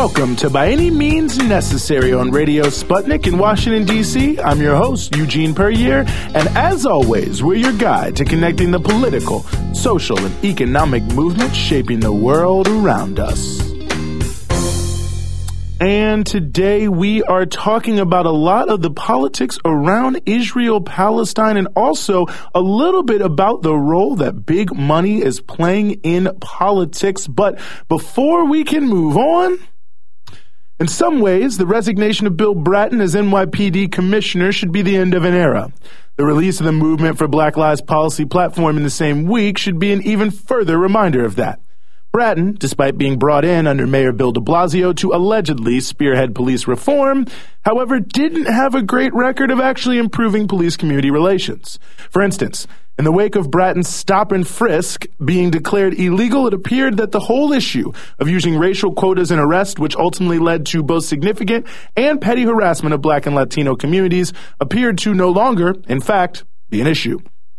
Welcome to By Any Means Necessary on Radio Sputnik in Washington, D.C. I'm your host, Eugene Puryear, and as always, we're your guide to connecting the political, social, and economic movements shaping the world around us. And today we are talking about a lot of the politics around Israel-Palestine and also a little bit about the role that big money is playing in politics. But before we can move on, in some ways, the resignation of Bill Bratton as NYPD commissioner should be the end of an era. The release of the Movement for Black Lives policy platform in the same week should be an even further reminder of that. Bratton, despite being brought in under Mayor Bill de Blasio to allegedly spearhead police reform, however, didn't have a great record of actually improving police-community relations. For instance, in the wake of Bratton's stop and frisk being declared illegal, it appeared that the whole issue of using racial quotas in arrest, which ultimately led to both significant and petty harassment of Black and Latino communities, appeared to no longer, in fact, be an issue.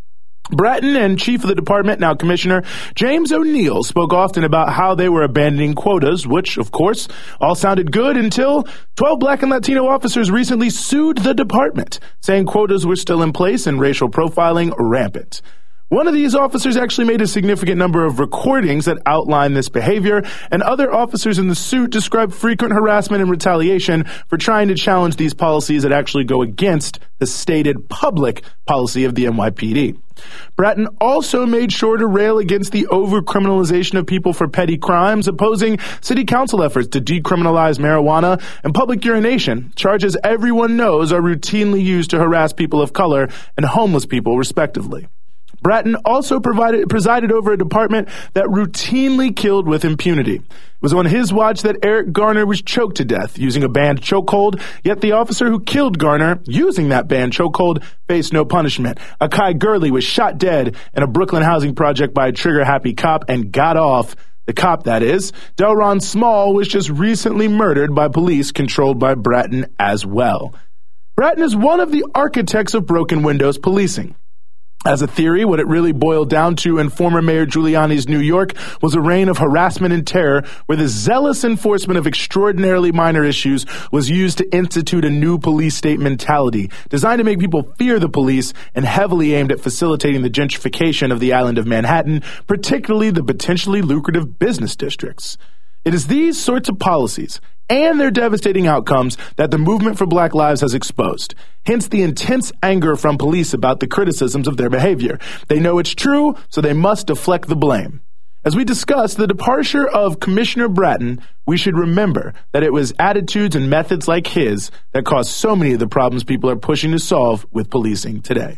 Bratton and Chief of the Department, now Commissioner, James O'Neill spoke often about how they were abandoning quotas, which, of course, all sounded good until 12 Black and Latino officers recently sued the department, saying quotas were still in place and racial profiling rampant. One of these officers actually made a significant number of recordings that outline this behavior, and other officers in the suit described frequent harassment and retaliation for trying to challenge these policies that actually go against the stated public policy of the NYPD. Bratton also made sure to rail against the over-criminalization of people for petty crimes, opposing city council efforts to decriminalize marijuana and public urination, charges everyone knows are routinely used to harass people of color and homeless people, respectively. Bratton also presided over a department that routinely killed with impunity. It was on his watch that Eric Garner was choked to death using a banned chokehold, yet the officer who killed Garner using that banned chokehold faced no punishment. Akai Gurley was shot dead in a Brooklyn housing project by a trigger-happy cop and got off. The cop, that is. Delron Small was just recently murdered by police controlled by Bratton as well. Bratton is one of the architects of broken windows policing. As a theory, what it really boiled down to in former Mayor Giuliani's New York was a reign of harassment and terror where the zealous enforcement of extraordinarily minor issues was used to institute a new police state mentality designed to make people fear the police and heavily aimed at facilitating the gentrification of the island of Manhattan, particularly the potentially lucrative business districts. It is these sorts of policies and their devastating outcomes that the Movement for Black Lives has exposed. Hence the intense anger from police about the criticisms of their behavior. They know it's true, so they must deflect the blame. As we discussed the departure of Commissioner Bratton, we should remember that it was attitudes and methods like his that caused so many of the problems people are pushing to solve with policing today.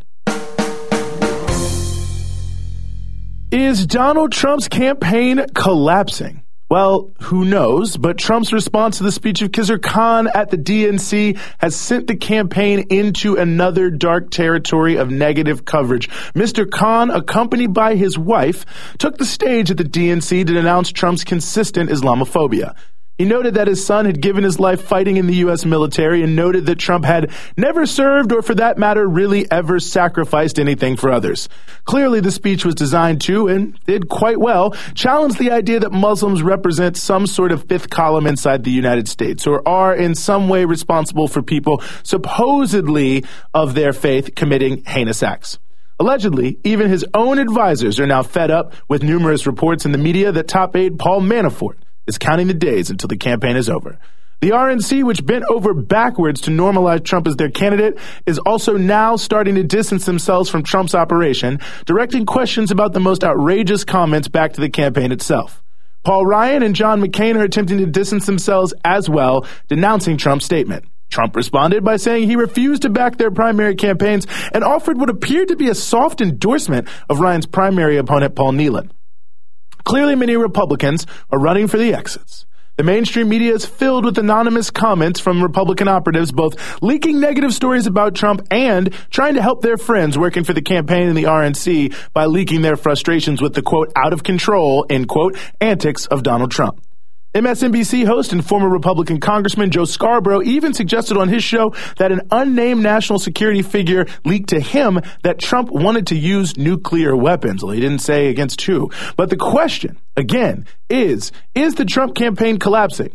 Is Donald Trump's campaign collapsing? Well, who knows, but Trump's response to the speech of Khizr Khan at the DNC has sent the campaign into another dark territory of negative coverage. Mr. Khan, accompanied by his wife, took the stage at the DNC to denounce Trump's consistent Islamophobia. He noted that his son had given his life fighting in the U.S. military and noted that Trump had never served or, for that matter, really ever sacrificed anything for others. Clearly, the speech was designed to, and did quite well, challenge the idea that Muslims represent some sort of fifth column inside the United States or are in some way responsible for people supposedly of their faith committing heinous acts. Allegedly, even his own advisors are now fed up with numerous reports in the media that top aide Paul Manafort is counting the days until the campaign is over. The RNC, which bent over backwards to normalize Trump as their candidate, is also now starting to distance themselves from Trump's operation, directing questions about the most outrageous comments back to the campaign itself. Paul Ryan and John McCain are attempting to distance themselves as well, denouncing Trump's statement. Trump responded by saying he refused to back their primary campaigns and offered what appeared to be a soft endorsement of Ryan's primary opponent, Paul Nealon. Clearly, many Republicans are running for the exits. The mainstream media is filled with anonymous comments from Republican operatives, both leaking negative stories about Trump and trying to help their friends working for the campaign and the RNC by leaking their frustrations with the, quote, out of control, end quote, antics of Donald Trump. MSNBC host and former Republican Congressman Joe Scarborough even suggested on his show that an unnamed national security figure leaked to him that Trump wanted to use nuclear weapons. Well, he didn't say against who. But the question, again, is the Trump campaign collapsing?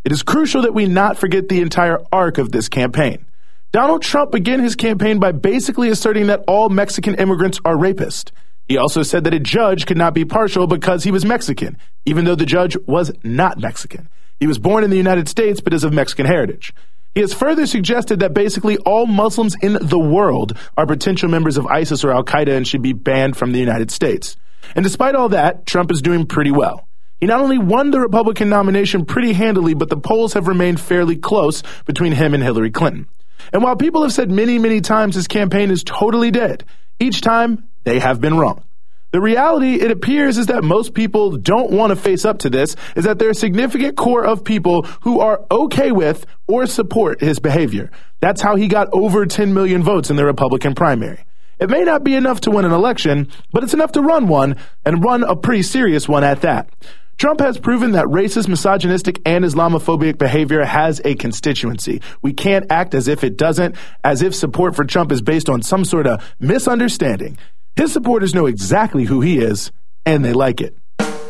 It is crucial that we not forget the entire arc of this campaign. Donald Trump began his campaign by basically asserting that all Mexican immigrants are rapists. He also said that a judge could not be partial because he was Mexican, even though the judge was not Mexican. He was born in the United States but is of Mexican heritage. He has further suggested that basically all Muslims in the world are potential members of ISIS or Al-Qaeda and should be banned from the United States. And despite all that, Trump is doing pretty well. He not only won the Republican nomination pretty handily, but the polls have remained fairly close between him and Hillary Clinton. And while people have said many, many times his campaign is totally dead, each time they have been wrong. The reality, it appears, is that most people don't want to face up to this, is that there are a significant core of people who are okay with or support his behavior. That's how he got over 10 million votes in the Republican primary. It may not be enough to win an election, but it's enough to run one, and run a pretty serious one at that. Trump has proven that racist, misogynistic, and Islamophobic behavior has a constituency. We can't act as if it doesn't, as if support for Trump is based on some sort of misunderstanding. His supporters know exactly who he is, and they like it.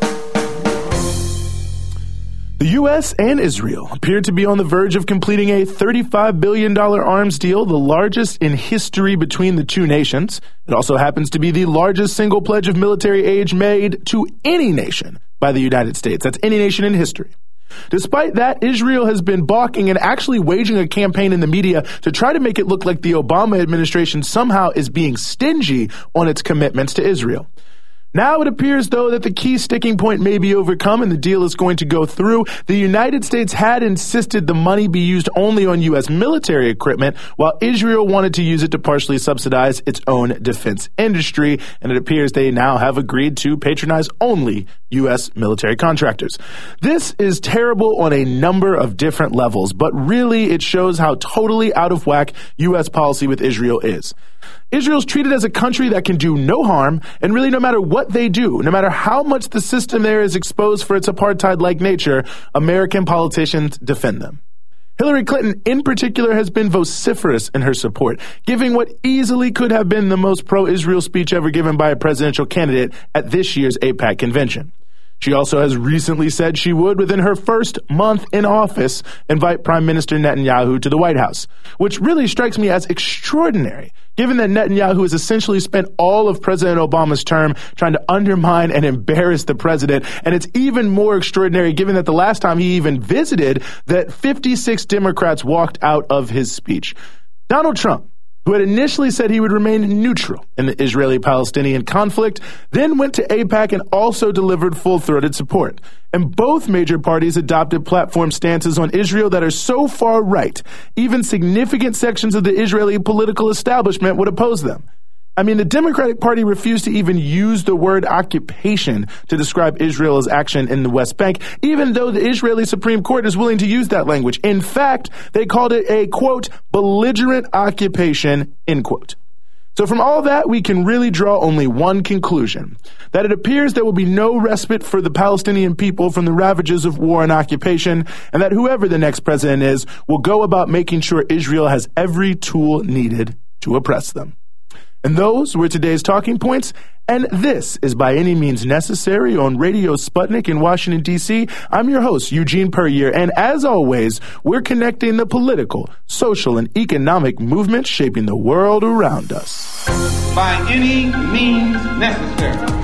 The U.S. and Israel appear to be on the verge of completing a $35 billion arms deal, the largest in history between the two nations. It also happens to be the largest single pledge of military aid made to any nation by the United States. That's any nation in history. Despite that, Israel has been balking and actually waging a campaign in the media to try to make it look like the Obama administration somehow is being stingy on its commitments to Israel. Now it appears, though, that the key sticking point may be overcome and the deal is going to go through. The United States had insisted the money be used only on U.S. military equipment, while Israel wanted to use it to partially subsidize its own defense industry, and it appears they now have agreed to patronize only U.S. military contractors. This is terrible on a number of different levels, but really it shows how totally out of whack U.S. policy with Israel is. Israel's treated as a country that can do no harm, and really no matter what they do, no matter how much the system there is exposed for its apartheid-like nature, American politicians defend them. Hillary Clinton, in particular, has been vociferous in her support, giving what easily could have been the most pro-Israel speech ever given by a presidential candidate at this year's AIPAC convention. She also has recently said she would, within her first month in office, invite Prime Minister Netanyahu to the White House, which really strikes me as extraordinary, given that Netanyahu has essentially spent all of President Obama's term trying to undermine and embarrass the president. And it's even more extraordinary given that the last time he even visited, that 56 Democrats walked out of his speech. Donald Trump, who had initially said he would remain neutral in the Israeli-Palestinian conflict, then went to AIPAC and also delivered full-throated support. And both major parties adopted platform stances on Israel that are so far right, even significant sections of the Israeli political establishment would oppose them. I mean, the Democratic Party refused to even use the word occupation to describe Israel's action in the West Bank, even though the Israeli Supreme Court is willing to use that language. In fact, they called it a, quote, belligerent occupation, end quote. So from all that, we can really draw only one conclusion, that it appears there will be no respite for the Palestinian people from the ravages of war and occupation, and that whoever the next president is will go about making sure Israel has every tool needed to oppress them. And those were today's talking points, and this is By Any Means Necessary on Radio Sputnik in Washington, D.C. I'm your host, Eugene Puryear, and as always, we're connecting the political, social, and economic movements shaping the world around us. By any means necessary.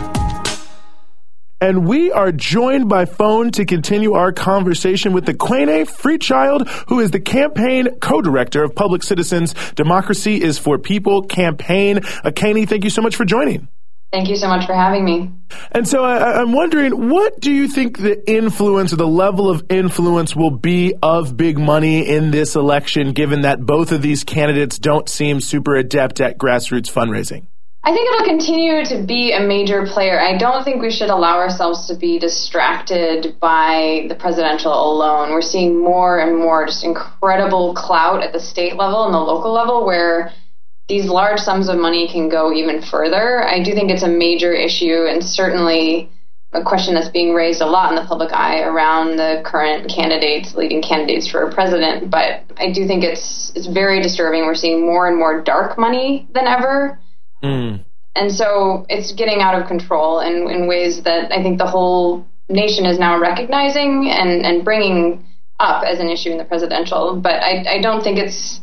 And we are joined by phone to continue our conversation with Equene Freechild, who is the campaign co-director of Public Citizens Democracy is for People campaign. Equene, thank you so much for joining. Thank you so much for having me. And so I'm wondering, what do you think the influence or the level of influence will be of big money in this election, given that both of these candidates don't seem super adept at grassroots fundraising? I think it'll continue to be a major player. I don't think we should allow ourselves to be distracted by the presidential alone. We're seeing more and more just incredible clout at the state level and the local level where these large sums of money can go even further. I do think it's a major issue and certainly a question that's being raised a lot in the public eye around the current candidates, leading candidates for president. But I do think it's very disturbing. We're seeing more and more dark money than ever. And so it's getting out of control in ways that I think the whole nation is now recognizing and bringing up as an issue in the presidential. But I don't think it's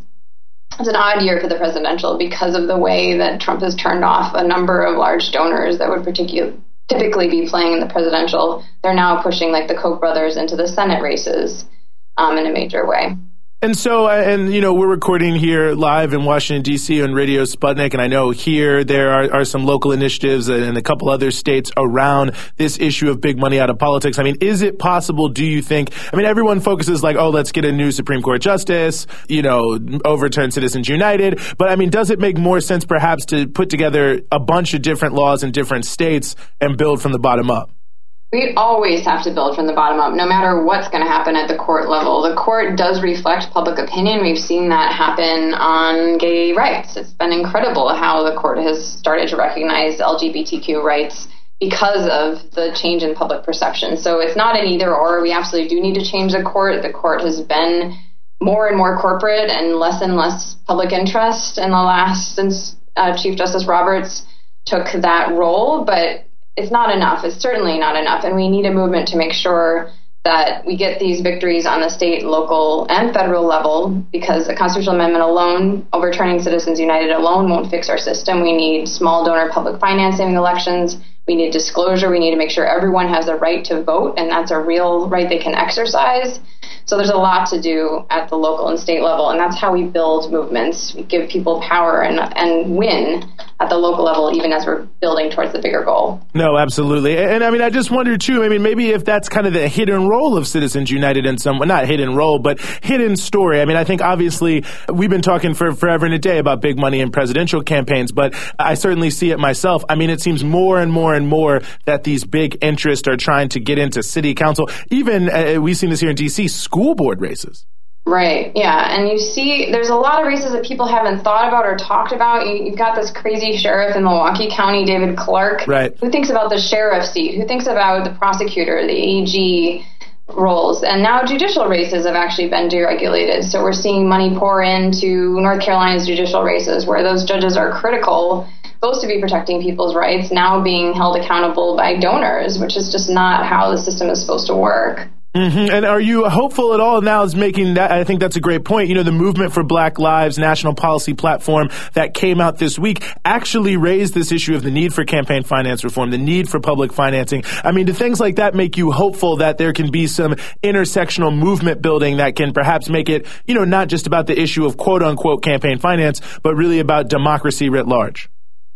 an odd year for the presidential because of the way that Trump has turned off a number of large donors that would typically be playing in the presidential. They're now pushing like the Koch brothers into the Senate races in a major way. And so, we're recording here live in Washington, D.C. on Radio Sputnik, and I know here there are some local initiatives in a couple other states around this issue of big money out of politics. I mean, is it possible, do you think, everyone focuses like, oh, let's get a new Supreme Court justice, overturn Citizens United, but does it make more sense perhaps to put together a bunch of different laws in different states and build from the bottom up? We always have to build from the bottom up, no matter what's going to happen at the court level. The court does reflect public opinion. We've seen that happen on gay rights. It's been incredible how the court has started to recognize LGBTQ rights because of the change in public perception. So it's not an either or. We absolutely do need to change the court. The court has been more and more corporate and less public interest in the last, since Chief Justice Roberts took that role, but it's not enough. It's certainly not enough. And we need a movement to make sure that we get these victories on the state, local, and federal level, because the constitutional amendment alone, overturning Citizens United alone, won't fix our system. We need small donor public financing elections. We need disclosure. We need to make sure everyone has the right to vote, and that's a real right they can exercise. So there's a lot to do at the local and state level, and that's how we build movements. We give people power and win at the local level, even as we're building towards the bigger goal. No, absolutely. And I just wonder, too, maybe if that's kind of the hidden role of Citizens United in some, not hidden role, but hidden story. I think obviously we've been talking for forever and a day about big money in presidential campaigns, but I certainly see it myself. It seems more and more and more that these big interests are trying to get into city council. Even, we've seen this here in D.C., school board races. Right, yeah. And you see, there's a lot of races that people haven't thought about or talked about. You've got this crazy sheriff in Milwaukee County, David Clark, right, who thinks about the sheriff seat, who thinks about the prosecutor, the AG roles. And now judicial races have actually been deregulated. So we're seeing money pour into North Carolina's judicial races, where those judges are critical, supposed to be protecting people's rights, now being held accountable by donors, which is just not how the system is supposed to work. Mm-hmm. And are you hopeful at all now is making that? I think that's a great point. The Movement for Black Lives national policy platform that came out this week actually raised this issue of the need for campaign finance reform, the need for public financing. Do things like that make you hopeful that there can be some intersectional movement building that can perhaps make it, not just about the issue of quote unquote campaign finance, but really about democracy writ large?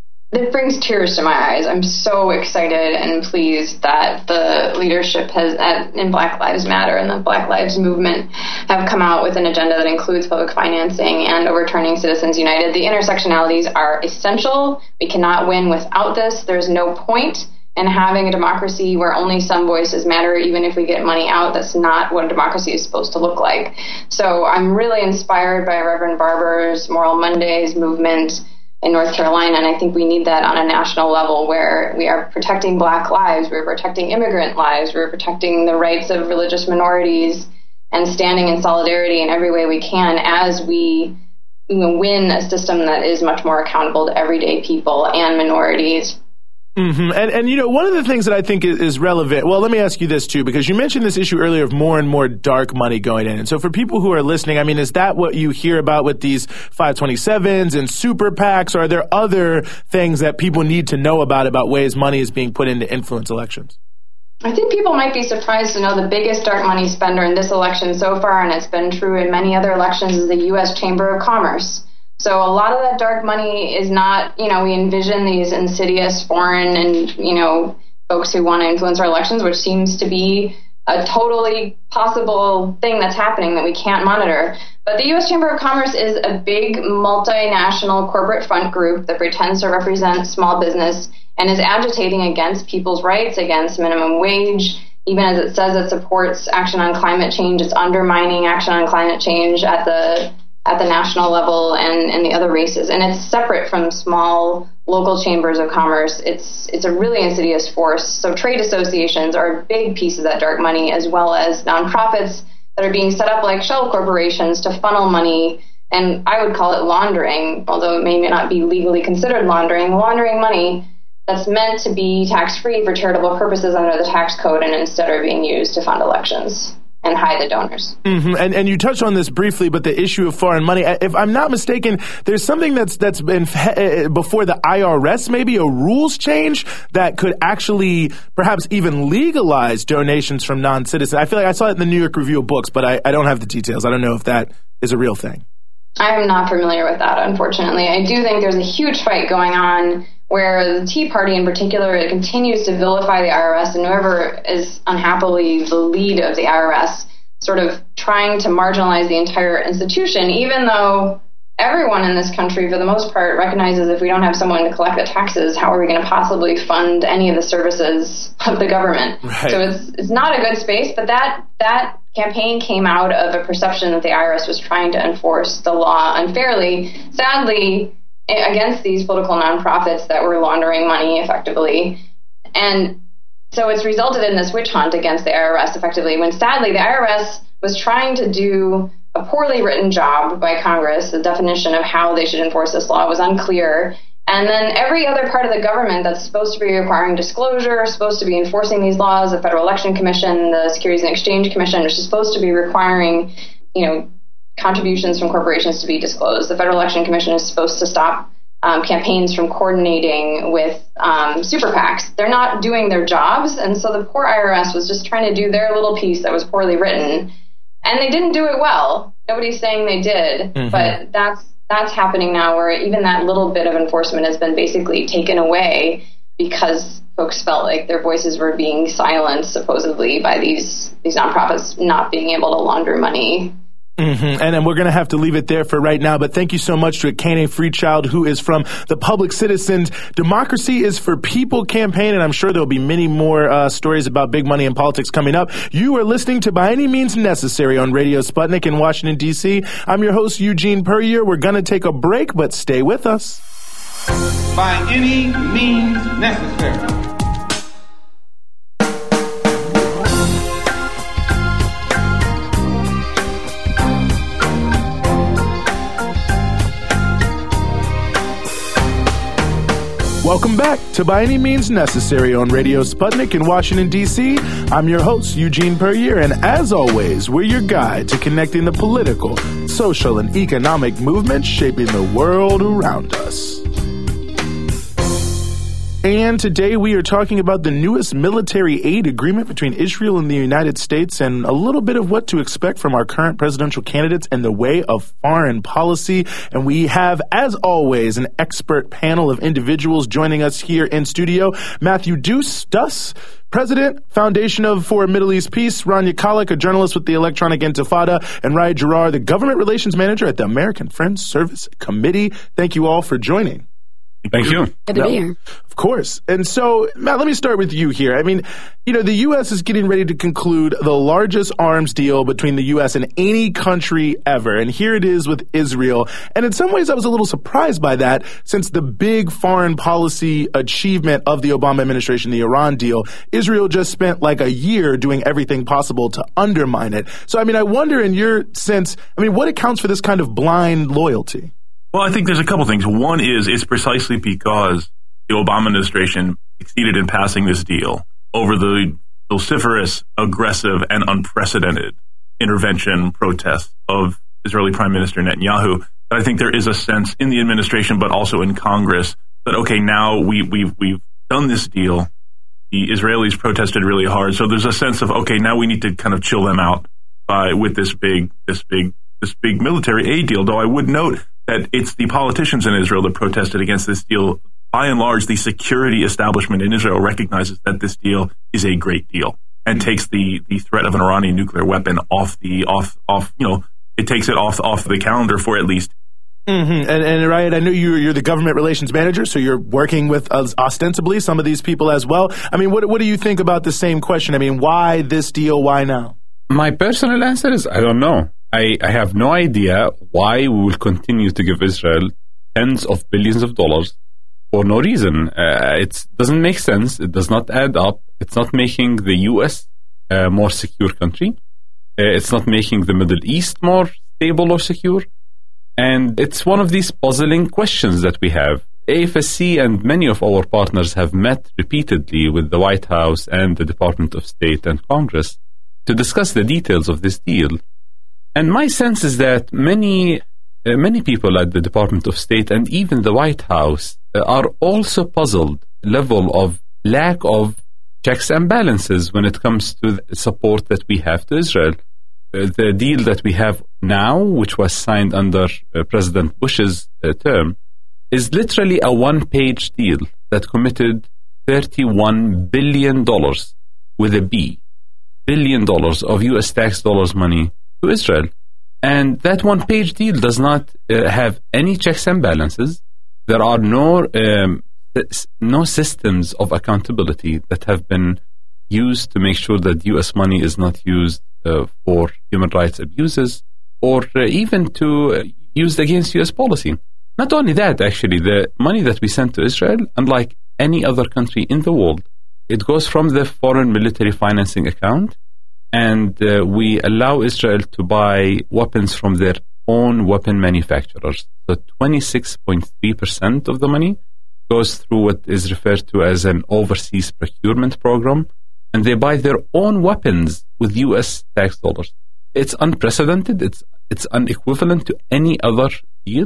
It brings tears to my eyes. I'm so excited and pleased that the leadership in Black Lives Matter and the Black Lives Movement have come out with an agenda that includes public financing and overturning Citizens United. The intersectionalities are essential. We cannot win without this. There's no point in having a democracy where only some voices matter, even if we get money out. That's not what a democracy is supposed to look like. So I'm really inspired by Reverend Barber's Moral Mondays movement in North Carolina, and I think we need that on a national level, where we are protecting Black lives, we're protecting immigrant lives, we're protecting the rights of religious minorities, and standing in solidarity in every way we can as we win a system that is much more accountable to everyday people and minorities. Mm-hmm. And one of the things that I think is relevant, well, let me ask you this too, because you mentioned this issue earlier of more and more dark money going in. And so for people who are listening, is that what you hear about with these 527s and super PACs? Or are there other things that people need to know about ways money is being put in to influence elections? I think people might be surprised to know the biggest dark money spender in this election so far, and it's been true in many other elections, is the U.S. Chamber of Commerce. So a lot of that dark money is not, we envision these insidious foreign and, folks who want to influence our elections, which seems to be a totally possible thing that's happening that we can't monitor. But the U.S. Chamber of Commerce is a big multinational corporate front group that pretends to represent small business and is agitating against people's rights, against minimum wage. Even as it says it supports action on climate change, it's undermining action on climate change at the national level and the other races. And it's separate from small local chambers of commerce. It's a really insidious force. So trade associations are a big piece of that dark money, as well as nonprofits that are being set up like shell corporations to funnel money. And I would call it laundering, although it may not be legally considered laundering money that's meant to be tax-free for charitable purposes under the tax code, and instead are being used to fund elections. and hide the donors. Mm-hmm. And you touched on this briefly, but the issue of foreign money, if I'm not mistaken, there's something that's been before the IRS, maybe a rules change that could actually perhaps even legalize donations from non-citizens. I feel like I saw it in the New York Review of Books, but I don't have the details. I don't know if that is a real thing. I'm not familiar with that, unfortunately. I do think there's a huge fight going on where the Tea Party in particular continues to vilify the IRS, and whoever is unhappily the lead of the IRS sort of trying to marginalize the entire institution, even though everyone in this country, for the most part, recognizes if we don't have someone to collect the taxes, how are we going to possibly fund any of the services of the government? Right. So it's not a good space, but that campaign came out of a perception that the IRS was trying to enforce the law unfairly. Sadly, against these political nonprofits that were laundering money effectively. And so it's resulted in this witch hunt against the IRS effectively, when sadly the IRS was trying to do a poorly written job by Congress. The definition of how they should enforce this law was unclear. And then every other part of the government that's supposed to be requiring disclosure, supposed to be enforcing these laws, the Federal Election Commission, the Securities and Exchange Commission, are supposed to be requiring, contributions from corporations to be disclosed. The Federal Election Commission is supposed to stop campaigns from coordinating with super PACs. They're not doing their jobs, and so the poor IRS was just trying to do their little piece that was poorly written, and they didn't do it well. Nobody's saying they did, but that's happening now, where even that little bit of enforcement has been basically taken away because folks felt like their voices were being silenced, supposedly, by these nonprofits not being able to launder money. Mm-hmm. And we're going to have to leave it there for right now. But thank you so much to Akene Freechild, who is from the Public Citizens Democracy is for People campaign. And I'm sure there'll be many more stories about big money in politics coming up. You are listening to By Any Means Necessary on Radio Sputnik in Washington, D.C. I'm your host, Eugene Puryear. We're going to take a break, but stay with us. By any means necessary. Welcome back to By Any Means Necessary on Radio Sputnik in Washington, D.C. I'm your host, Eugene Puryear, and as always, we're your guide to connecting the political, social, and economic movements shaping the world around us. And today we are talking about the newest military aid agreement between Israel and the United States, and a little bit of what to expect from our current presidential candidates in the way of foreign policy. And we have, as always, an expert panel of individuals joining us here in studio. Matthew Duss, President, Foundation for Middle East Peace; Rania Khalek, a journalist with the Electronic Intifada; and Ryan Gerard, the Government Relations Manager at the American Friends Service Committee. Thank you all for joining. Thank you. Good to be here. Of course. And so, Matt, let me start with you here. I mean, the U.S. is getting ready to conclude the largest arms deal between the U.S. and any country ever. And here it is with Israel. And in some ways, I was a little surprised by that, since the big foreign policy achievement of the Obama administration, the Iran deal, Israel just spent like a year doing everything possible to undermine it. So, I wonder, in your sense, what accounts for this kind of blind loyalty? Well, I think there's a couple things. One is it's precisely because the Obama administration succeeded in passing this deal over the vociferous, aggressive, and unprecedented intervention protests of Israeli Prime Minister Netanyahu. That I think there is a sense in the administration, but also in Congress, that, okay, now we've done this deal. The Israelis protested really hard. So there's a sense of, okay, now we need to kind of chill them out with this big military aid deal. Though I would note that it's the politicians in Israel that protested against this deal. By and large, the security establishment in Israel recognizes that this deal is a great deal and takes the threat of an Iranian nuclear weapon it takes it off the calendar for at least. Mm-hmm. And Ryan, I know you're the government relations manager, so you're working with ostensibly some of these people as well. What do you think about the same question? Why this deal? Why now? My personal answer is I don't know. I have no idea why we will continue to give Israel tens of billions of dollars for no reason. It doesn't make sense. It does not add up. It's not making the U.S. a more secure country. It's not making the Middle East more stable or secure. And it's one of these puzzling questions that we have. AFSC and many of our partners have met repeatedly with the White House and the Department of State and Congress to discuss the details of this deal. And my sense is that many people at the Department of State and even the White House are also puzzled level of lack of checks and balances when it comes to the support that we have to Israel. The deal that we have now, which was signed under President Bush's term, is literally a one-page deal that committed $31 billion with a B, billion dollars of U.S. tax dollars money to Israel. And that one-page deal does not have any checks and balances. There are no systems of accountability that have been used to make sure that U.S. money is not used for human rights abuses or even to used against U.S. policy. Not only that, actually, the money that we send to Israel, unlike any other country in the world, it goes from the foreign military financing account, and we allow Israel to buy weapons from their own weapon manufacturers. So 26.3% of the money goes through what is referred to as an overseas procurement program, and they buy their own weapons with U.S. tax dollars. It's unprecedented. It's unequivalent to any other deal.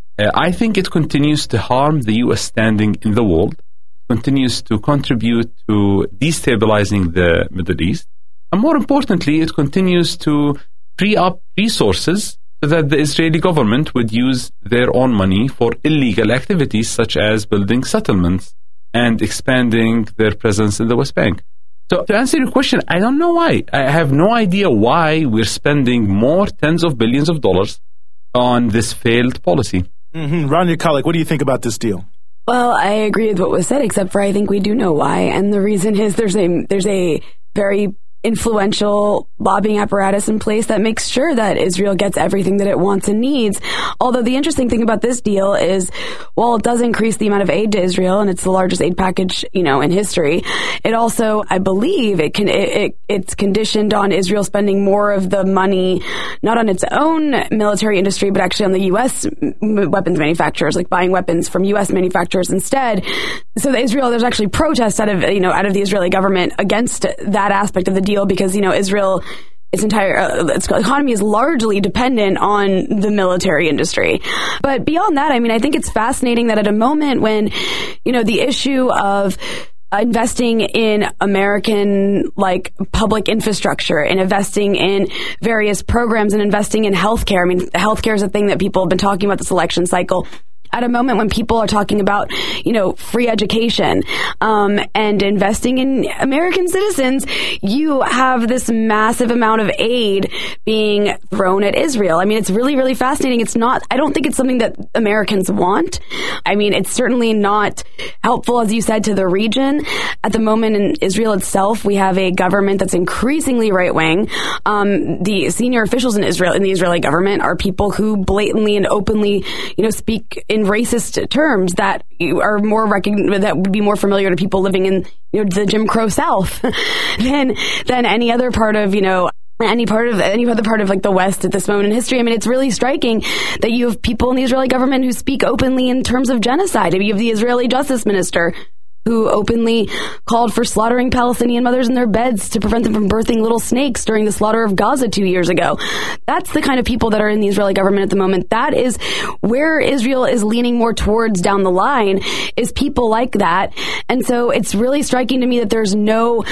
I think it continues to harm the U.S. standing in the world. It continues to contribute to destabilizing the Middle East. And more importantly, it continues to free up resources so that the Israeli government would use their own money for illegal activities such as building settlements and expanding their presence in the West Bank. So to answer your question, I don't know why. I have no idea why we're spending more tens of billions of dollars on this failed policy. Mm-hmm. Rania Khalek, what do you think about this deal? Well, I agree with what was said, except for I think we do know why. And the reason is there's a very influential lobbying apparatus in place that makes sure that Israel gets everything that it wants and needs. Although the interesting thing about this deal is, while it does increase the amount of aid to Israel, and it's the largest aid package, in history, it also, I believe, it's conditioned on Israel spending more of the money, not on its own military industry, but actually on the U.S. weapons manufacturers, like buying weapons from U.S. manufacturers instead. So there's actually protests out of the Israeli government against that aspect of the deal because, Israel, its economy is largely dependent on the military industry. But beyond that, I think it's fascinating that at a moment when, the issue of investing in American, public infrastructure and investing in various programs and investing in healthcare. Healthcare is a thing that people have been talking about this election cycle. At a moment when people are talking about, free education, and investing in American citizens, you have this massive amount of aid being thrown at Israel. It's really, really fascinating. I don't think it's something that Americans want. It's certainly not helpful, as you said, to the region. At the moment in Israel itself, we have a government that's increasingly right-wing. The senior officials in Israel, in the Israeli government, are people who blatantly and openly, speak in racist terms that are that would be more familiar to people living in the Jim Crow South than any other part of any other part of the West at this moment in history. It's really striking that you have people in the Israeli government who speak openly in terms of genocide. You have the Israeli justice minister who openly called for slaughtering Palestinian mothers in their beds to prevent them from birthing little snakes during the slaughter of Gaza 2 years ago. That's the kind of people that are in the Israeli government at the moment. That is where Israel is leaning more towards down the line, is people like that. And so it's really striking to me that there's no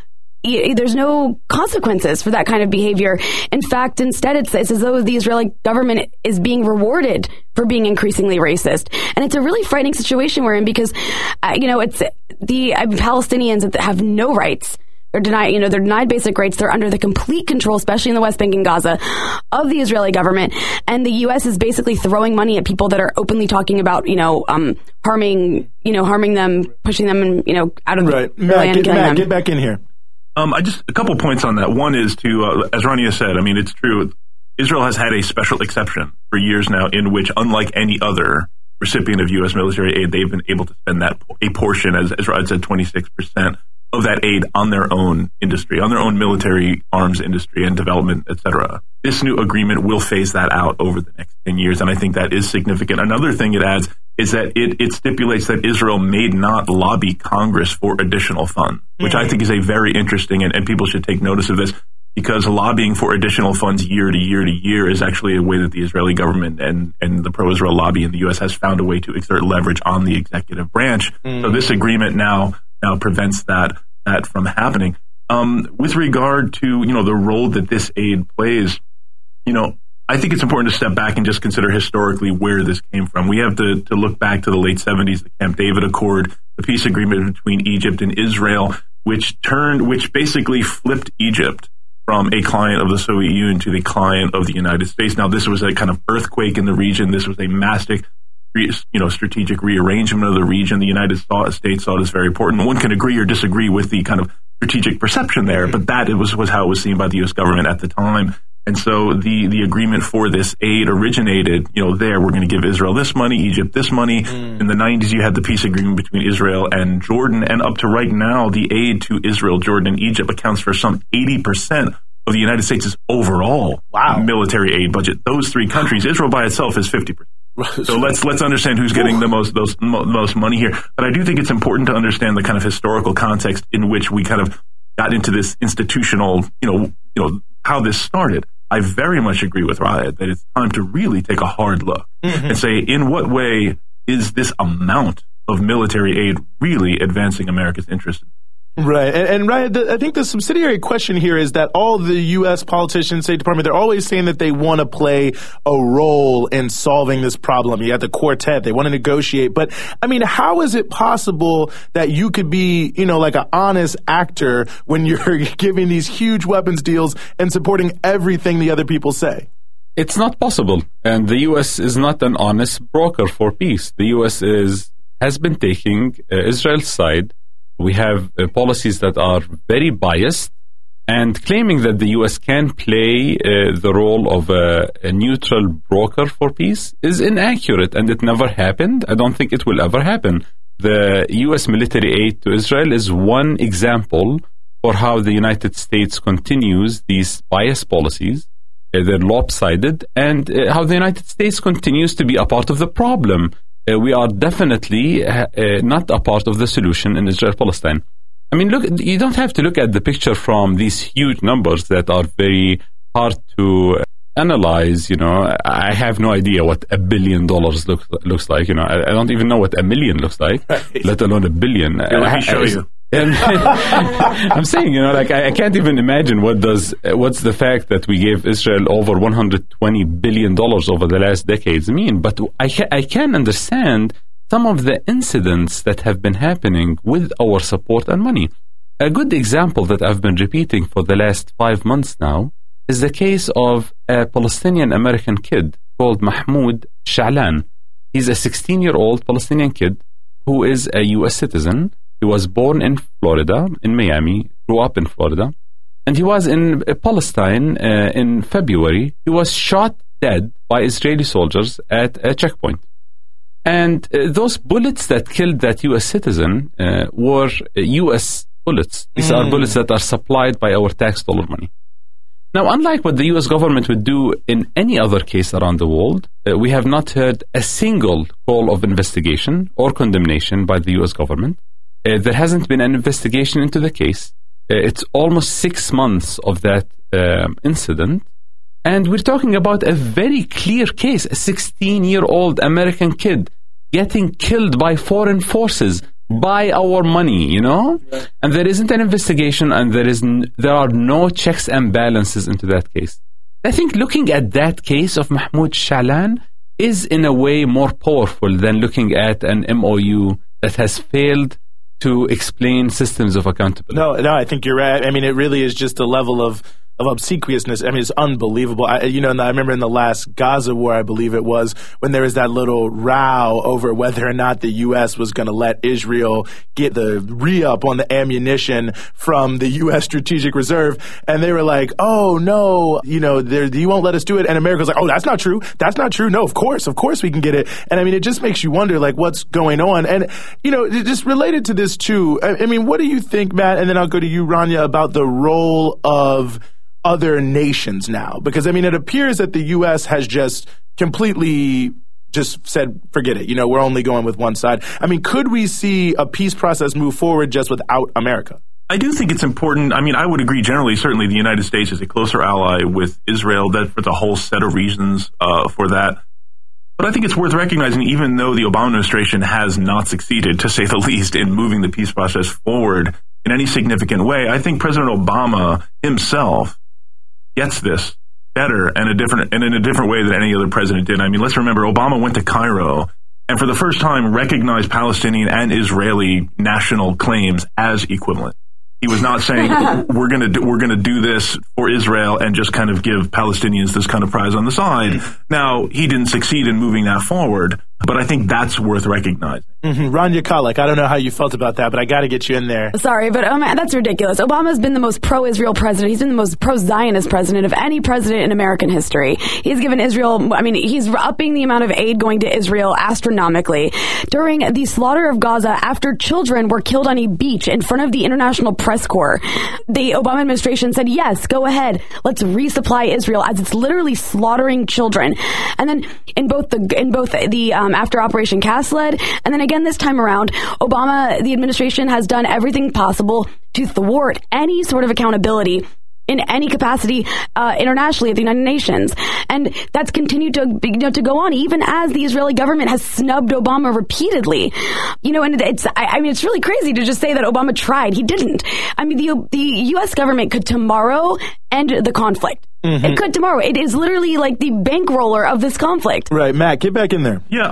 consequences for that kind of behavior. In fact, instead, it's as though the Israeli government is being rewarded for being increasingly racist. And it's a really frightening situation we're in because, it's the Palestinians that have no rights. They're denied basic rights. They're under the complete control, especially in the West Bank and Gaza, of the Israeli government. And the U.S. is basically throwing money at people that are openly talking about, harming them, pushing them, out of the land. Matt, get back in here. Just a couple points on that. One is to, as Rania said, it's true. Israel has had a special exception for years now in which, unlike any other recipient of U.S. military aid, they've been able to spend a portion, as Rod said, 26% of that aid on their own industry, on their own military arms industry and development, etc. This new agreement will phase that out over the next 10 years, and I think that is significant. Another thing it adds is that it stipulates that Israel may not lobby Congress for additional funds, which I think is a very interesting, and people should take notice of this. because lobbying for additional funds year to year to year is actually a way that the Israeli government and the pro-Israel lobby in the U.S. has found a way to exert leverage on the executive branch. So this agreement now prevents that from happening. With regard to, the role that this aid plays, I think it's important to step back and just consider historically where this came from. We have to look back to the late 70s, the Camp David Accord, the peace agreement between Egypt and Israel, which basically flipped Egypt from a client of the Soviet Union to the client of the United States. Now, this was a kind of earthquake in the region. This was a massive, strategic rearrangement of the region. The United States saw it as very important. One can agree or disagree with the kind of strategic perception there, but that was how it was seen by the U.S. government at the time. And so the agreement for this aid originated, there. We're going to give Israel this money, Egypt this money. In the 90s, you had the peace agreement between Israel and Jordan. And up to right now, the aid to Israel, Jordan, and Egypt accounts for some 80% of the United States' overall military aid budget. Those three countries, Israel by itself is 50%. So let's understand who's getting the most money here. But I do think it's important to understand the kind of historical context in which we kind of got into this institutional, how this started. I very much agree with Raed that it's time to really take a hard look and say, in what way is this amount of military aid really advancing America's interest? Right. And Raed, I think the subsidiary question here is that all the U.S. politicians, State Department, they're always saying that they want to play a role in solving this problem. You have the quartet. They want to negotiate. But, how is it possible that you could be, like an honest actor when you're giving these huge weapons deals and supporting everything the other people say? It's not possible. And the U.S. is not an honest broker for peace. The U.S. has been taking Israel's side. We have policies that are very biased, and claiming that the U.S. can play the role of a neutral broker for peace is inaccurate, and it never happened. I don't think it will ever happen. The U.S. military aid to Israel is one example for how the United States continues these biased policies. They're lopsided, and how the United States continues to be a part of the problem. We are definitely not a part of the solution in Israel-Palestine. Look, you don't have to look at the picture from these huge numbers that are very hard to analyze. I have no idea what $1 billion looks like. I don't even know what $1 million looks like, let alone $1 billion. Let me show you. And I'm saying, I can't even imagine what's the fact that we gave Israel over $120 billion over the last decades mean. But I can understand some of the incidents that have been happening with our support and money. A good example that I've been repeating for the last 5 months now is the case of a Palestinian American kid called Mahmoud Sha'lan. He's a 16-year-old Palestinian kid who is a U.S. citizen. He was born in Florida, in Miami, grew up in Florida, and he was in Palestine in February. He was shot dead by Israeli soldiers at a checkpoint. And those bullets that killed that U.S. citizen were U.S. bullets. These are bullets that are supplied by our tax dollar money. Now, unlike what the U.S. government would do in any other case around the world, we have not heard a single call of investigation or condemnation by the U.S. government. There hasn't been an investigation into the case. It's almost 6 months of that incident. And we're talking about a very clear case, a 16-year-old American kid getting killed by foreign forces by our money, And there isn't an investigation, and there are no checks and balances into that case. I think looking at that case of Mahmoud Sha'lan is in a way more powerful than looking at an MOU that has failed to explain systems of accountability. No, I think you're right. It really is just a level of obsequiousness. It's unbelievable. I remember in the last Gaza war, I believe it was, when there was that little row over whether or not the U.S. was going to let Israel get the re-up on the ammunition from the U.S. Strategic Reserve. And they were like, oh, no, you won't let us do it. And America was like, oh, that's not true. That's not true. No, of course we can get it. And it just makes you wonder, what's going on? And, just related to this, too, what do you think, Matt, and then I'll go to you, Rania, about the role of other nations now? Because, it appears that the U.S. has just completely just said, forget it. We're only going with one side. Could we see a peace process move forward just without America? I do think it's important. I mean, I would agree generally. Certainly, the United States is a closer ally with Israel. There's a whole set of reasons for that. But I think it's worth recognizing, even though the Obama administration has not succeeded, to say the least, in moving the peace process forward in any significant way, I think President Obama himself gets this better and in a different way than any other president did. I mean, let's remember, Obama went to Cairo and for the first time recognized Palestinian and Israeli national claims as equivalent. He was not saying we're going to do this for Israel and just kind of give Palestinians this kind of prize on the side. Now, he didn't succeed in moving that forward, but I think that's worth recognizing. Rania Khalek, I don't know how you felt about that, but I got to get you in there. Sorry, but that's ridiculous. Obama's been the most pro-Israel president. He's been the most pro-Zionist president of any president in American history. He's given Israel, he's upping the amount of aid going to Israel astronomically. During the slaughter of Gaza, after children were killed on a beach in front of the International Press Corps, the Obama administration said, yes, go ahead, let's resupply Israel, as it's literally slaughtering children. And then in both the after Operation Cast Lead, and then again this time around, the administration has done everything possible to thwart any sort of accountability in any capacity internationally at the United Nations. And that's continued to go on, even as the Israeli government has snubbed Obama repeatedly. And it's really crazy to just say that Obama tried. He didn't. I mean, the U.S. government could tomorrow end the conflict. It could tomorrow. It is literally like the bankroller of this conflict. Right, Matt, get back in there. Yeah,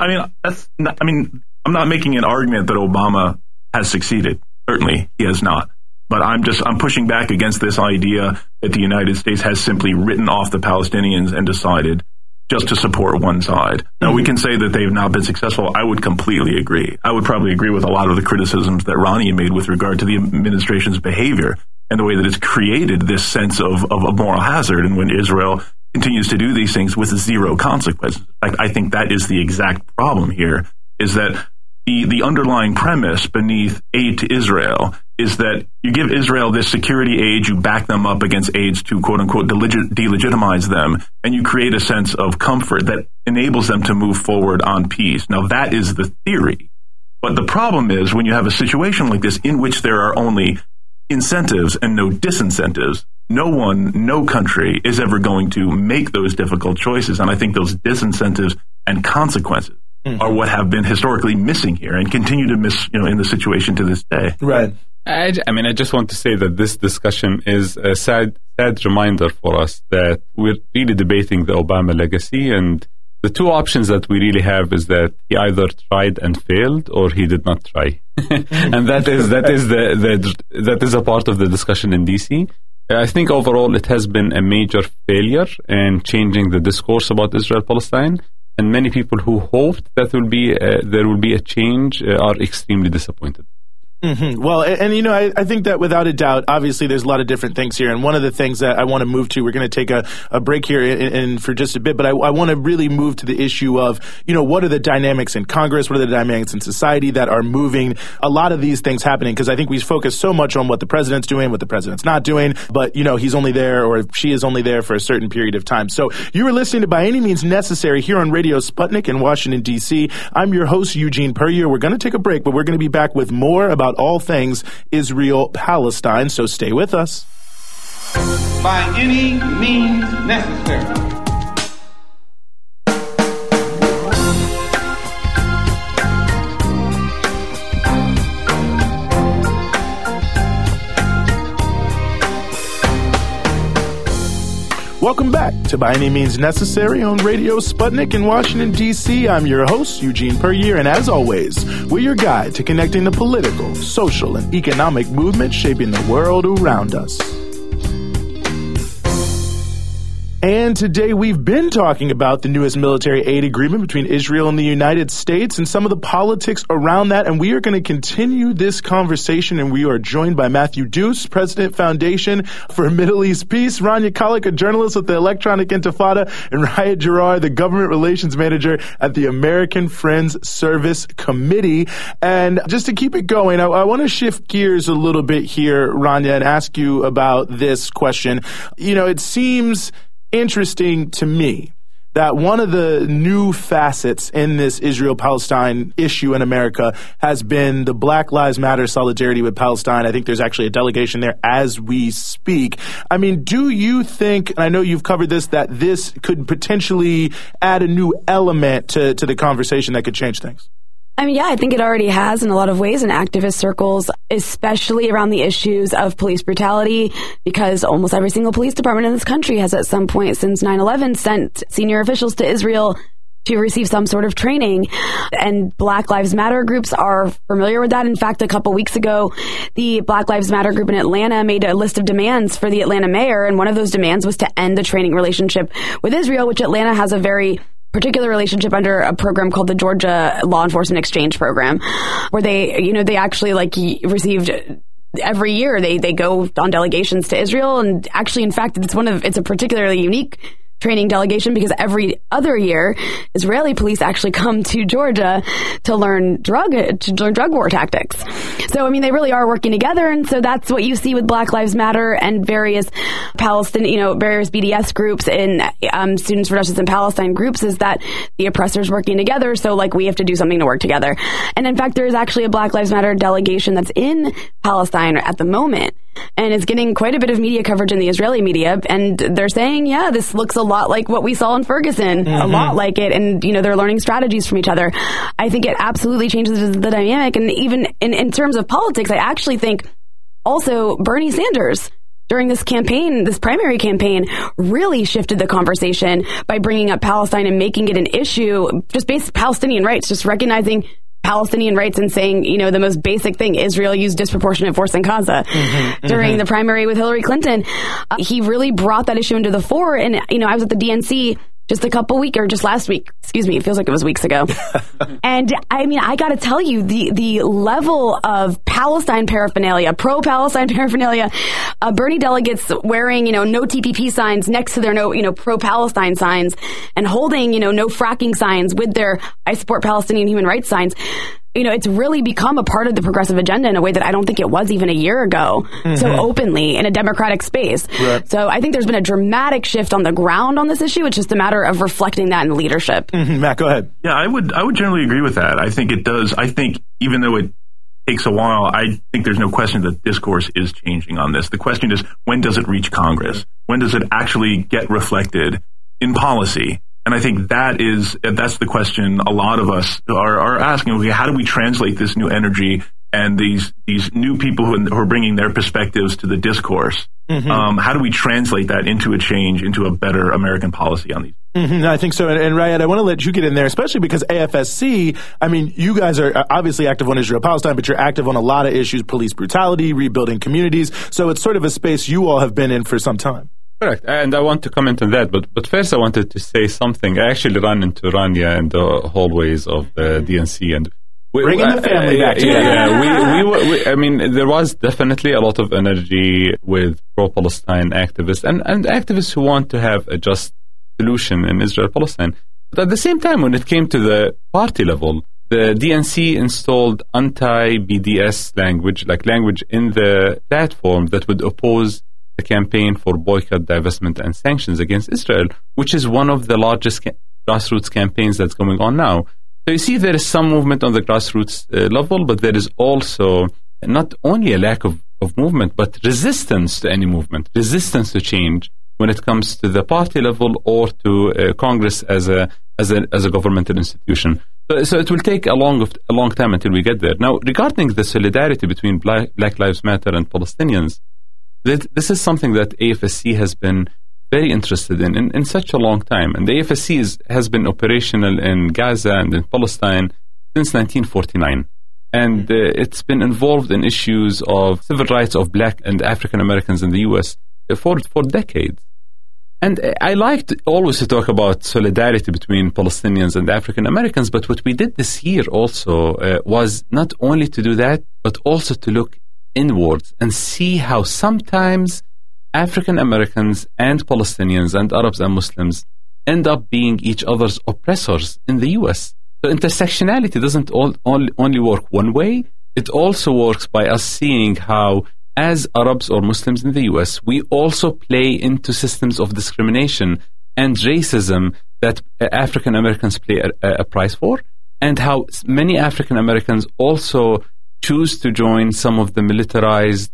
I'm not making an argument that Obama has succeeded. Certainly, he has not. But I'm pushing back against this idea that the United States has simply written off the Palestinians and decided just to support one side. Now, we can say that they've not been successful. I would completely agree. I would probably agree with a lot of the criticisms that Ronnie made with regard to the administration's behavior and the way that it's created this sense of a moral hazard. And when Israel continues to do these things with zero consequences, I think that is the exact problem here, is that the underlying premise beneath aid to Israel is that you give Israel this security aid, you back them up against aids to quote-unquote delegitimize them, and you create a sense of comfort that enables them to move forward on peace. Now, that is the theory. But the problem is when you have a situation like this in which there are only incentives and no disincentives, no country is ever going to make those difficult choices. And I think those disincentives and consequences are what have been historically missing here and continue to miss, in the situation to this day. Right. I just want to say that this discussion is a sad reminder for us that we're really debating the Obama legacy, and the two options that we really have is that he either tried and failed or he did not try. And that is a part of the discussion in DC. I think overall it has been a major failure in changing the discourse about Israel-Palestine. And many people who hoped that there will be a change are extremely disappointed. Well, and I think that without a doubt, obviously there's a lot of different things here. And one of the things that I want to move to, we're going to take a break here in for just a bit, but I want to really move to the issue of, what are the dynamics in Congress? What are the dynamics in society that are moving a lot of these things happening? Because I think we focus so much on what the president's doing, what the president's not doing, but, he's only there, or she is only there for a certain period of time. So you are listening to By Any Means Necessary here on Radio Sputnik in Washington, D.C. I'm your host, Eugene Puryear. We're going to take a break, but we're going to be back with more about all things Israel-Palestine, so stay with us. By any means necessary. Welcome back to By Any Means Necessary on Radio Sputnik in Washington, D.C. I'm your host, Eugene Puryear, and as always, we're your guide to connecting the political, social, and economic movements shaping the world around us. And today we've been talking about the newest military aid agreement between Israel and the United States and some of the politics around that. And we are going to continue this conversation. And we are joined by Matthew Deuce, President Foundation for Middle East Peace, Rania Khalek, a journalist with the Electronic Intifada, and Riot Gerard, the Government Relations Manager at the American Friends Service Committee. And just to keep it going, I want to shift gears a little bit here, Rania, and ask you about this question. It seems interesting to me that one of the new facets in this Israel-Palestine issue in America has been the Black Lives Matter solidarity with Palestine. I think there's actually a delegation there as we speak. I mean, do you think, and I know you've covered this, that this could potentially add a new element to the conversation that could change things? I mean, yeah, I think it already has in a lot of ways in activist circles, especially around the issues of police brutality, because almost every single police department in this country has at some point since 9/11 sent senior officials to Israel to receive some sort of training. And Black Lives Matter groups are familiar with that. In fact, a couple weeks ago, the Black Lives Matter group in Atlanta made a list of demands for the Atlanta mayor, and one of those demands was to end the training relationship with Israel, which Atlanta has a very particular relationship under a program called the Georgia Law Enforcement Exchange Program, where they actually received every year they go on delegations to Israel. And actually, in fact, it's a particularly unique training delegation because every other year Israeli police actually come to Georgia to learn drug war tactics. So, I mean, they really are working together. And so that's what you see with Black Lives Matter and various various BDS groups and Students for Justice in Palestine groups, is that the oppressors working together. So we have to do something to work together. And in fact, there is actually a Black Lives Matter delegation that's in Palestine at the moment, and it's getting quite a bit of media coverage in the Israeli media. And they're saying, yeah, this looks a lot like what we saw in Ferguson, a lot like it. And, they're learning strategies from each other. I think it absolutely changes the dynamic. And even in terms of politics, I actually think also Bernie Sanders during this campaign, this primary campaign, really shifted the conversation by bringing up Palestine and making it an issue, just based Palestinian rights, just recognizing Palestinian rights and saying, the most basic thing, Israel used disproportionate force in Gaza during the primary with Hillary Clinton. He really brought that issue into the fore. And, I was at the DNC just last week, it feels like it was weeks ago. And I mean, I got to tell you, the level of Palestine paraphernalia, pro-Palestine paraphernalia, Bernie delegates wearing, no TPP signs next to their pro-Palestine signs, and holding, no fracking signs with their I support Palestinian human rights signs. It's really become a part of the progressive agenda in a way that I don't think it was even a year ago, so openly in a democratic space. Right. So I think there's been a dramatic shift on the ground on this issue. It's just a matter of reflecting that in leadership. Matt, go ahead. Yeah, I would generally agree with that. I think it does. I think even though it takes a while, I think there's no question that discourse is changing on this. The question is, when does it reach Congress? When does it actually get reflected in policy? And I think that's the question a lot of us are asking. Okay, how do we translate this new energy and these new people who are bringing their perspectives to the discourse? How do we translate that into a change, into a better American policy on these? I think so. And Rayed, I want to let you get in there, especially because AFSC, I mean, you guys are obviously active on Israel-Palestine, but you're active on a lot of issues, police brutality, rebuilding communities. So it's sort of a space you all have been in for some time. Correct, and I want to comment on that, but first I wanted to say something. I actually ran into Rania in the hallways of the DNC, and bringing the family back. I mean, there was definitely a lot of energy with pro-Palestine activists and activists who want to have a just solution in Israel-Palestine. But at the same time, when it came to the party level, the DNC installed anti-BDS language in the platform that would oppose the campaign for boycott, divestment, and sanctions against Israel, which is one of the largest grassroots campaigns that's going on now. So you see there is some movement on the grassroots level, but there is also not only a lack of movement, but resistance to any movement, resistance to change when it comes to the party level or to Congress as a governmental institution. So it will take a long time until we get there. Now, regarding the solidarity between Black Lives Matter and Palestinians, this is something that AFSC has been very interested in such a long time. And the AFSC has been operational in Gaza and in Palestine since 1949. And it's been involved in issues of civil rights of Black and African Americans in the U.S. for decades. And I like always to talk about solidarity between Palestinians and African Americans, but what we did this year also was not only to do that, but also to look inwards and see how sometimes African Americans and Palestinians and Arabs and Muslims end up being each other's oppressors in the U.S. So intersectionality doesn't only work one way. It also works by us seeing how, as Arabs or Muslims in the U.S., we also play into systems of discrimination and racism that African Americans pay a price for, and how many African Americans also choose to join some of the militarized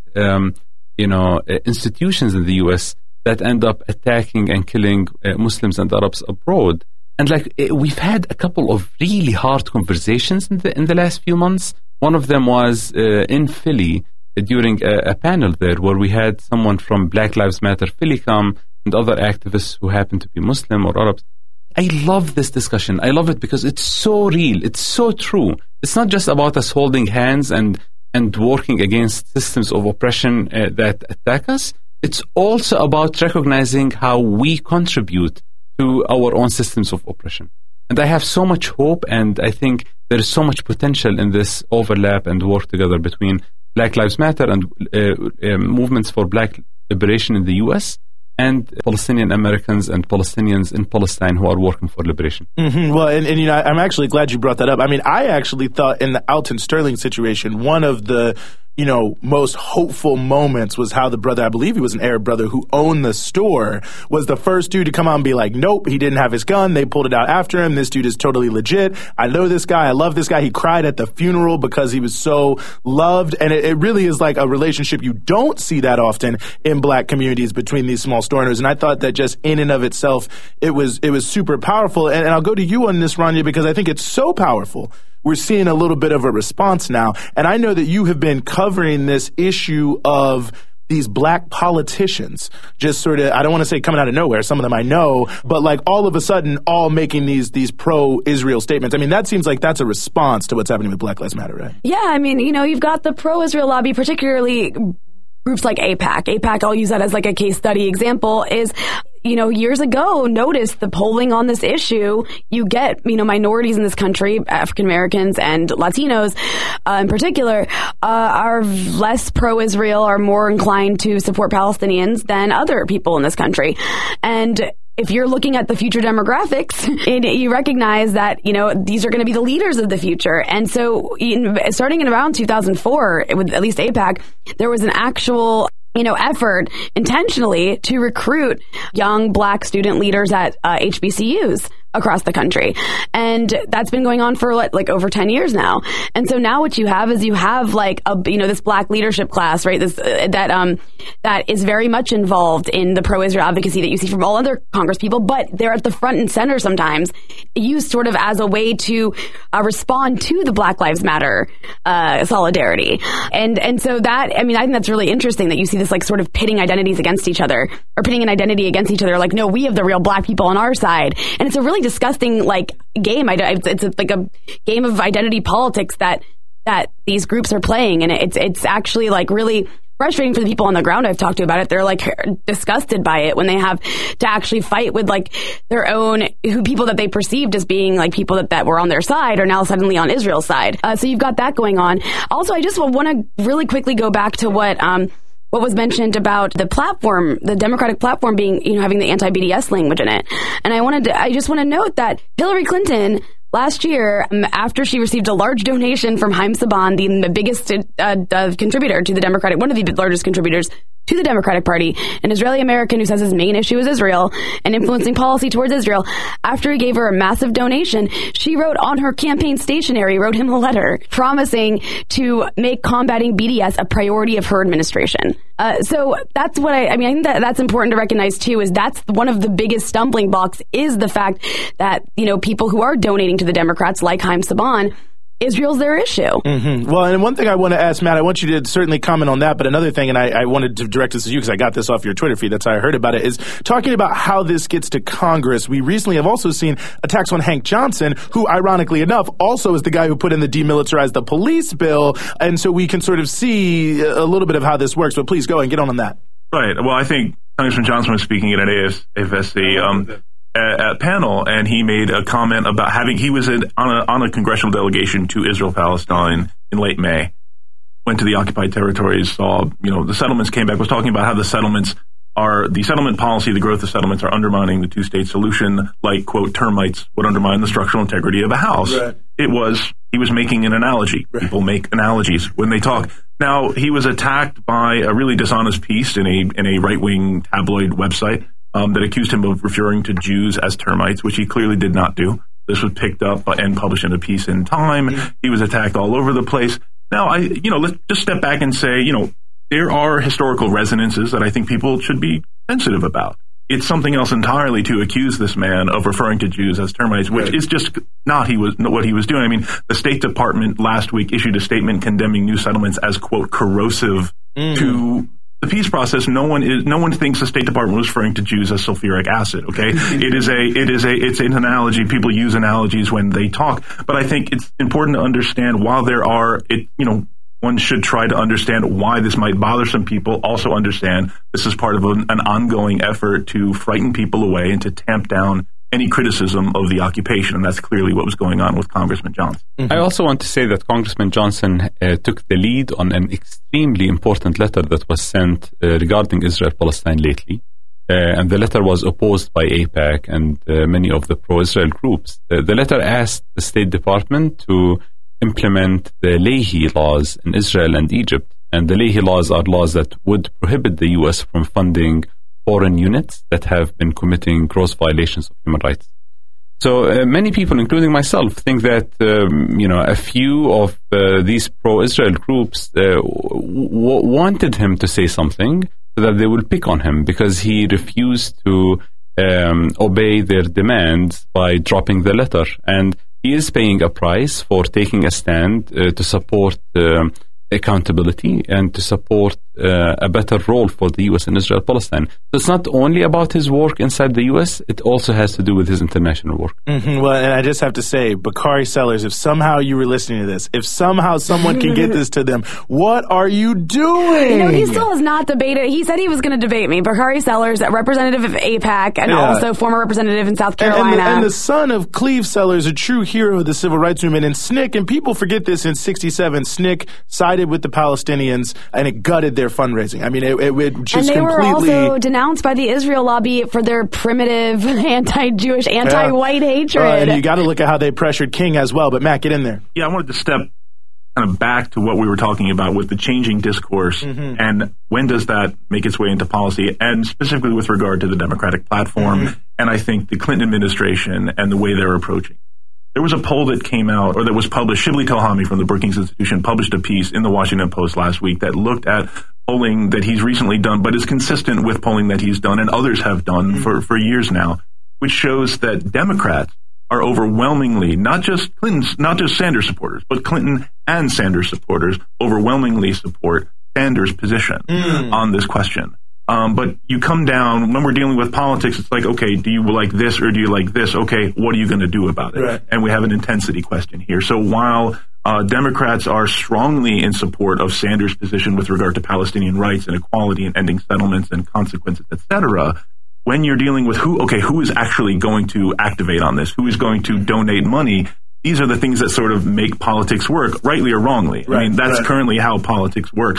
institutions in the U.S. that end up attacking and killing Muslims and Arabs abroad. And we've had a couple of really hard conversations in the last few months. One of them was in Philly during a panel there where we had someone from Black Lives Matter Philly come and other activists who happen to be Muslim or Arabs. I love this discussion. I love it because it's so real. It's so true. It's not just about us holding hands and working against systems of oppression that attack us. It's also about recognizing how we contribute to our own systems of oppression. And I have so much hope, and I think there is so much potential in this overlap and work together between Black Lives Matter and movements for Black liberation in the U.S. and Palestinian Americans and Palestinians in Palestine who are working for liberation. Mm-hmm. Well, and I'm actually glad you brought that up. I mean, I actually thought in the Alton Sterling situation, one of the most hopeful moments was how the brother, I believe he was an Arab brother who owned the store, was the first dude to come out and be like, nope, he didn't have his gun. They pulled it out after him. This dude is totally legit. I know this guy. I love this guy. He cried at the funeral because he was so loved. And it really is like a relationship you don't see that often in Black communities between these small store owners. And I thought that just in and of itself, it was super powerful. And I'll go to you on this, Rania, because I think it's so powerful. We're seeing a little bit of a response now. And I know that you have been covering this issue of these Black politicians, just sort of, I don't want to say coming out of nowhere, some of them I know, but like all of a sudden all making these pro-Israel statements. I mean, that seems like that's a response to what's happening with Black Lives Matter, right? Yeah, I mean, you've got the pro-Israel lobby, particularly groups like AIPAC. AIPAC, I'll use that as like a case study example, is years ago, noticed the polling on this issue. You get, minorities in this country, African Americans and Latinos in particular, are less pro-Israel, are more inclined to support Palestinians than other people in this country. And if you're looking at the future demographics, you recognize that, these are going to be the leaders of the future. And so starting in around 2004, with at least AIPAC, there was an actual effort intentionally to recruit young Black student leaders at HBCUs across the country. And that's been going on for like over 10 years now. And so now what you have is like this Black leadership class, right? This that is very much involved in the pro-Israel advocacy that you see from all other Congress people, but they're at the front and center sometimes, used sort of as a way to respond to the Black Lives Matter solidarity. And so that, I think that's really interesting that you see this like sort of pitting identities against each other, or pitting an identity against each other. Like, no, we have the real Black people on our side. And it's a really disgusting game. It's like a game of identity politics that these groups are playing, and it's actually like really frustrating for the people on the ground I've talked to about it. They're like disgusted by it when they have to actually fight with like their own people that they perceived as being like people that were on their side are now suddenly on Israel's side. So you've got that going on. Also, I just want to really quickly go back to what was mentioned about the platform, the Democratic platform being, having the anti-BDS language in it. And I just want to note that Hillary Clinton last year, after she received a large donation from Haim Saban, the biggest contributor to the Democratic, one of the largest contributors to the Democratic Party, an Israeli American who says his main issue is Israel and influencing policy towards Israel. After he gave her a massive donation, she wrote on her campaign stationery, wrote him a letter promising to make combating BDS a priority of her administration. So that's what I think that's important to recognize too, is that's one of the biggest stumbling blocks, is the fact that, people who are donating to the Democrats like Haim Saban, Israel's their issue. Mm-hmm. Well, and one thing I want to ask, Matt, I want you to certainly comment on that, but another thing, and I wanted to direct this to you because I got this off your Twitter feed, that's how I heard about it, is talking about how this gets to Congress. We recently have also seen attacks on Hank Johnson, who, ironically enough, also is the guy who put in the demilitarize the police bill, and so we can sort of see a little bit of how this works, but please go and get on that. Right. Well, I think Congressman Johnson was speaking at an AFSC panel, and he made a comment about he was on a congressional delegation to Israel-Palestine in late May, went to the occupied territories, saw, the settlements, came back, was talking about how the settlement policy, the growth of settlements are undermining the two-state solution, like, quote, termites would undermine the structural integrity of a house. Right. He was making an analogy. Right. People make analogies when they talk. Now, he was attacked by a really dishonest piece in a right-wing tabloid website that accused him of referring to Jews as termites, which he clearly did not do. This was picked up and published in a piece in Time. He was attacked all over the place. Now, let's just step back and say, there are historical resonances that I think people should be sensitive about. It's something else entirely to accuse this man of referring to Jews as termites, which is just not what he was doing. I mean, the State Department last week issued a statement condemning new settlements as, quote, corrosive to the peace process. No one thinks the State Department was referring to Jews as sulfuric acid. Okay, it's an analogy. People use analogies when they talk, but I think it's important to understand while one should try to understand why this might bother some people. Also understand this is part of an ongoing effort to frighten people away and to tamp down any criticism of the occupation, and that's clearly what was going on with Congressman Johnson. I also want to say that Congressman Johnson took the lead on an extremely important letter that was sent regarding Israel-Palestine lately, and the letter was opposed by AIPAC and many of the pro-Israel groups. The letter asked the State Department to implement the Leahy laws in Israel and Egypt, and the Leahy laws are laws that would prohibit the U.S. from funding foreign units that have been committing gross violations of human rights. So many people, including myself, think that a few of these pro-Israel groups wanted him to say something so that they will pick on him because he refused to obey their demands by dropping the letter. And he is paying a price for taking a stand to support accountability and to support a better role for the U.S. in Israel-Palestine. So it's not only about his work inside the U.S., it also has to do with his international work. Well, and I just have to say, Bakari Sellers, if somehow you were listening to this, if somehow someone can get this to them, what are you doing? He still has not debated. He said he was going to debate me. Bakari Sellers, a representative of AIPAC and also former representative in South Carolina. And the son of Cleve Sellers, a true hero of the civil rights movement. And SNCC, and people forget this, in 1967, SNCC sided with the Palestinians and it gutted their fundraising. I mean, it just completely... And they were also denounced by the Israel lobby for their primitive anti-Jewish, anti-white hatred. And you got to look at how they pressured King as well. But Matt, get in there. Yeah, I wanted to step kind of back to what we were talking about with the changing discourse and when does that make its way into policy, and specifically with regard to the Democratic platform and I think the Clinton administration and the way they're approaching. There was a poll that came out, or that was published. Shibli Telhami from the Brookings Institution published a piece in the Washington Post last week that looked at polling that he's recently done, but is consistent with polling that he's done and others have done for years now, which shows that Democrats are overwhelmingly, not just Sanders supporters, but Clinton and Sanders supporters overwhelmingly support Sanders' position on this question. But you come down, when we're dealing with politics, it's like, okay, do you like this or do you like this? Okay, what are you going to do about it? Right. And we have an intensity question here. So while Democrats are strongly in support of Sanders' position with regard to Palestinian rights and equality and ending settlements and consequences, etc., when you're dealing with who is actually going to activate on this, who is going to donate money, these are the things that sort of make politics work, rightly or wrongly. Right. I mean, that's currently how politics works.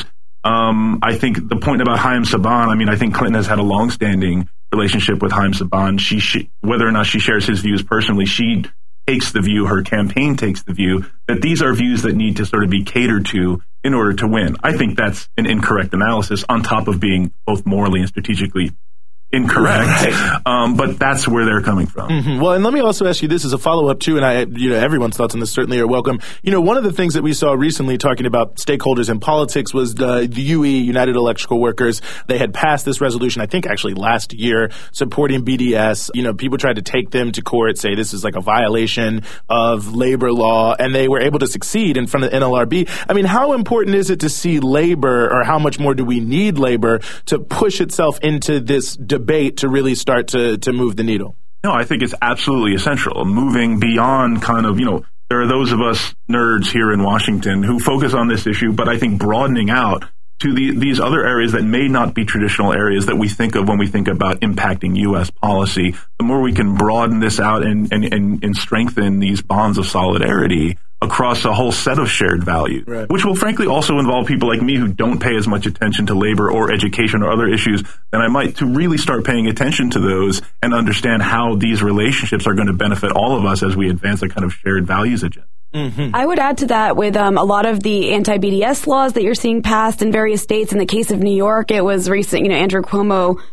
I think the point about Haim Saban, I think Clinton has had a long-standing relationship with Haim Saban. Whether or not she shares his views personally, she takes the view, her campaign takes the view, that these are views that need to sort of be catered to in order to win. I think that's an incorrect analysis on top of being both morally and strategically incorrect, but that's where they're coming from. Well, and let me also ask you this as a follow-up too, and everyone's thoughts on this certainly are welcome. One of the things that we saw recently talking about stakeholders in politics was the UE, United Electrical Workers. They had passed this resolution, I think actually last year, supporting BDS. People tried to take them to court, say this is like a violation of labor law, and they were able to succeed in front of the NLRB. How important is it to see labor, or how much more do we need labor to push itself into this debate to really start to move the needle? No, I think it's absolutely essential. Moving beyond there are those of us nerds here in Washington who focus on this issue, but I think broadening out to these other areas that may not be traditional areas that we think of when we think about impacting U.S. policy, the more we can broaden this out and strengthen these bonds of solidarity across a whole set of shared values, which will frankly also involve people like me who don't pay as much attention to labor or education or other issues than I might, to really start paying attention to those and understand how these relationships are going to benefit all of us as we advance a kind of shared values agenda. I would add to that with a lot of the anti-BDS laws that you're seeing passed in various states. In the case of New York, it was recent, Andrew Cuomo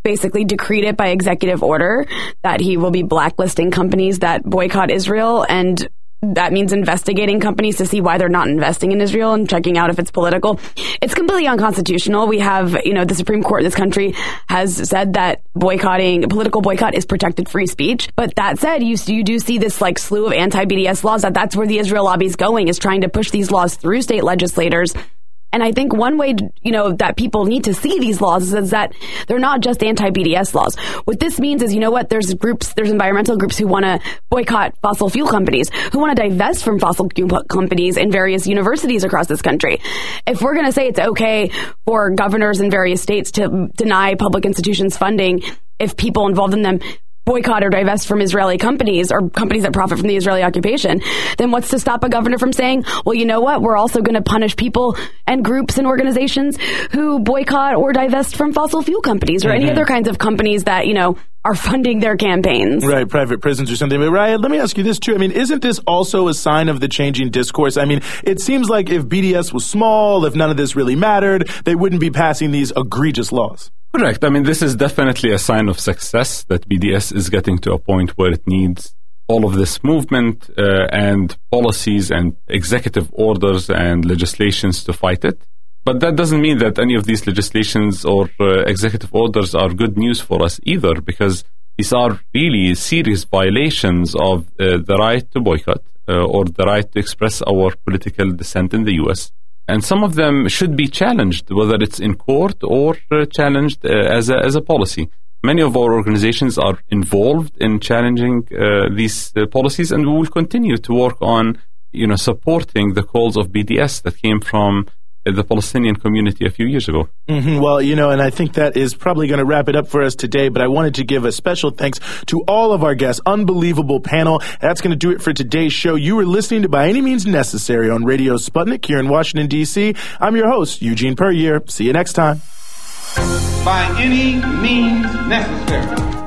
basically decreed it by executive order that he will be blacklisting companies that boycott Israel, and that means investigating companies to see why they're not investing in Israel and checking out if it's political. It's completely unconstitutional. We have, the Supreme Court in this country has said that political boycott is protected free speech. But that said, you do see this like slew of anti-BDS laws that's where the Israel lobby is going, is trying to push these laws through state legislators. And I think one way, that people need to see these laws is that they're not just anti-BDS laws. What this means is, there's environmental groups who want to boycott fossil fuel companies, who want to divest from fossil fuel companies in various universities across this country. If we're going to say it's okay for governors in various states to deny public institutions funding if people involved in them boycott or divest from Israeli companies or companies that profit from the Israeli occupation, then what's to stop a governor from saying, well, you know what, we're also going to punish people and groups and organizations who boycott or divest from fossil fuel companies or any other kinds of companies that, are funding their campaigns. Right, private prisons or something. But Ryan, let me ask you this too. Isn't this also a sign of the changing discourse? It seems like if BDS was small, if none of this really mattered, they wouldn't be passing these egregious laws. Correct. This is definitely a sign of success that BDS is getting to a point where it needs all of this movement and policies and executive orders and legislations to fight it. But that doesn't mean that any of these legislations or executive orders are good news for us either, because these are really serious violations of the right to boycott or the right to express our political dissent in the U.S. And some of them should be challenged, whether it's in court or challenged as a policy. Many of our organizations are involved in challenging these policies, and we will continue to work on, supporting the calls of BDS that came from the Palestinian community a few years ago. Well, and I think that is probably going to wrap it up for us today, but I wanted to give a special thanks to all of our guests. Unbelievable panel. That's going to do it for today's show. You were listening to By Any Means Necessary on Radio Sputnik here in Washington, D.C. I'm your host, Eugene Puryear. See you next time. By any means necessary.